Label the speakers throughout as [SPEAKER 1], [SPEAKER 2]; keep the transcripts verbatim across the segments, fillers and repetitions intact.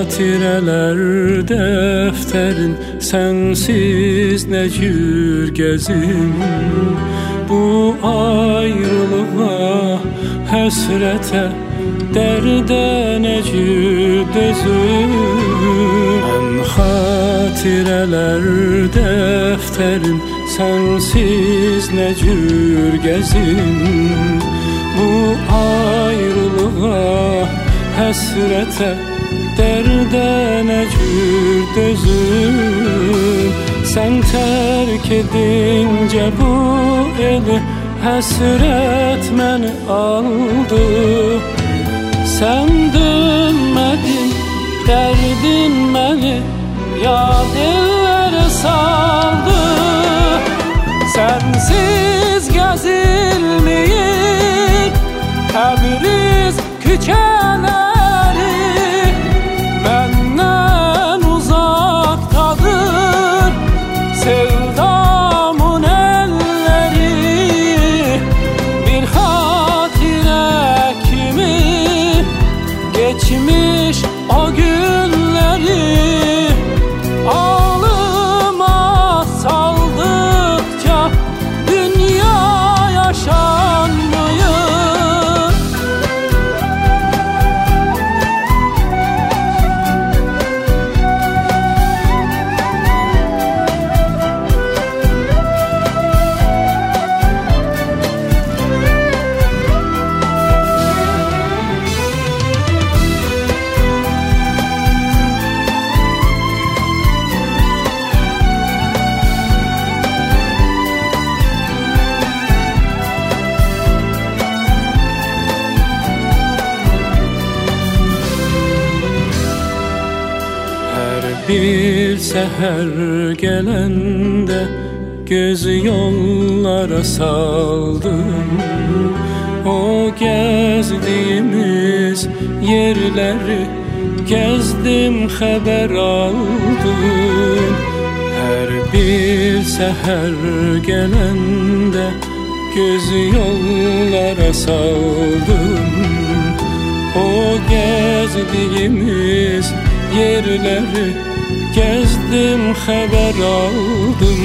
[SPEAKER 1] Hatireler defterin sensiz ne cür gezin. Bu ayrılığa hasrete derde ne cür dözün. Ben hatireler defterin sensiz ne cür gezin. Bu ayrılığa hasrete derde ne cür dözün. Sen terk edince bu eli hasret meni aldı. Sen dönmedin, derdin beni yad ellere saldı. Sensiz gezilmeyip Tebriz küçeleri benden uzaktadır sevdamın elleri. Bir hatire kimi geçmiş o günleri ağlıma saldıkça dünya yaşanmıyor. Bir seher gelende göz yollara saldım. O gezdiğimiz yerleri gezdim, haber aldım. Her bir seher gelende göz yollara saldım. O gezdiğimiz yerleri gezdim, haber aldım.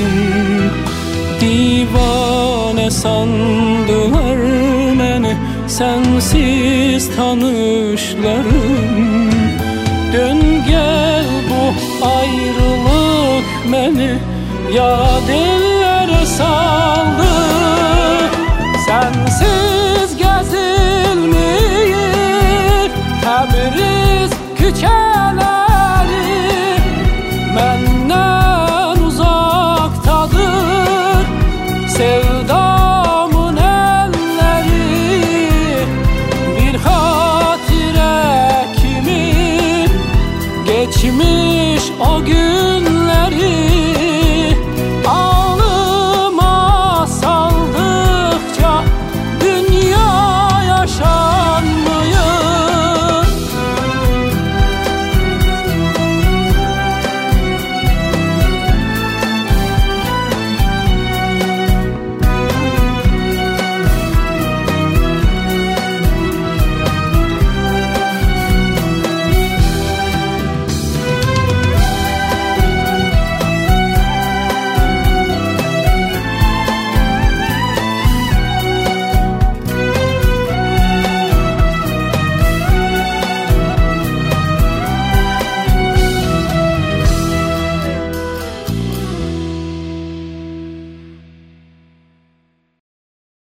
[SPEAKER 1] Divane sandılar beni sensiz tanışlarım. Dön gel, bu ayrılık beni yad ellere saldı. Sensiz gezilmeyip Tebriz küçe